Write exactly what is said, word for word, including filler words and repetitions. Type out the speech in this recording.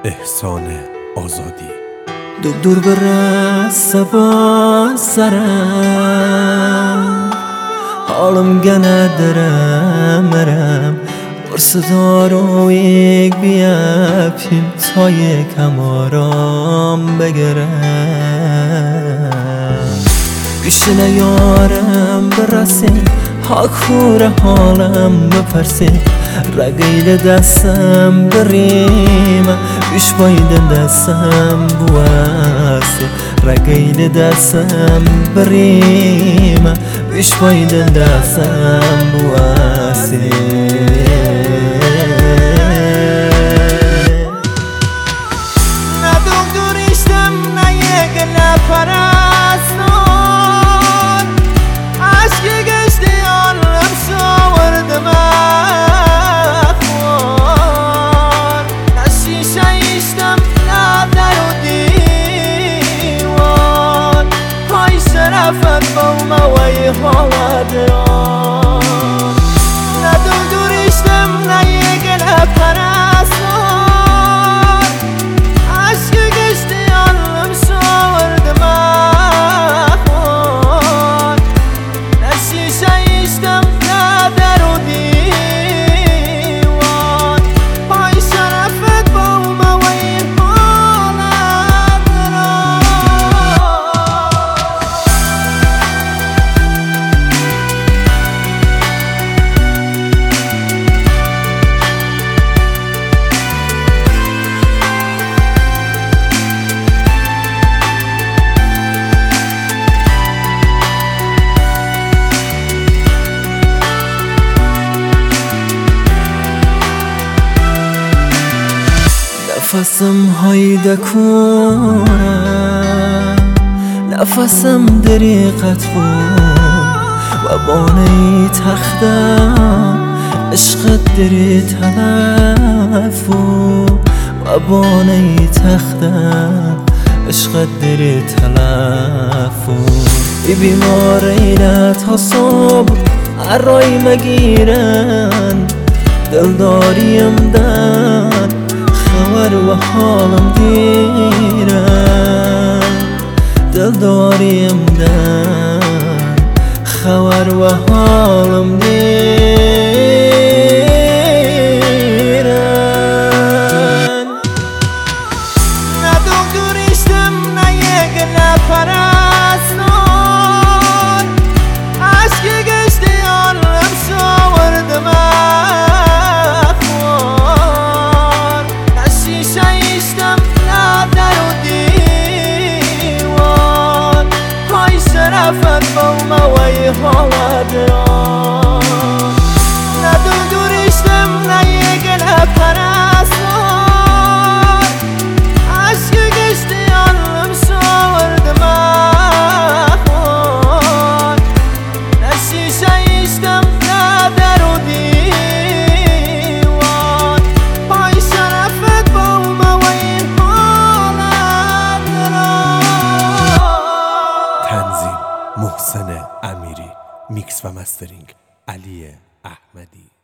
احسان آزادی. دور دور برسه با سرم، حالم گنه درم مرم برس دارو یک بیابیم تا یکم آرام بگرم. گوش نیارم برسیم ها کور حالم بپرسیم رگیل دستم بریم بیش باید دستم بواسه رگیل دستم بریم بیش باید دستم بواسه. نه دکتریشتم نه یک نپرستان عشق گشتی آنم ساوردم اخوان نه شیشه ایشتم نه در و دیوان پای شرفت با موی حالت آن. نه دکتریشتم نه یک نپرستان عشق گشتی آنم ساوردم اخوان نه شیشه ایشتم نه در و دیوان پای شرفت با موی حالت نفسم هایده کنم نفسم دریقت بود و بانه تختم عشقت دری تلف بود و بانه تختم عشقت دری تلف بود. ای بیمار ایلت ها صبح عرای مگیرن دلداریم دن خبر و حالم دیرم دلداریم دن خبر و حالم دیرم. نه دکتریشتم نه یک نپرستان عشق گشتی آنم ساوردم اخوان نه شیشه ایشتم نه در و دیوان پای شرفت با موی حالت آن. نه دکتریشتم نه یک نپرستان عشق گشتی آنم ساوردم اخوان نه شیشه ایشتم نه در و دیوان پای شرفت با موی حالت تنظیم محسن امیری، میکس و مسترینگ علی احمدی.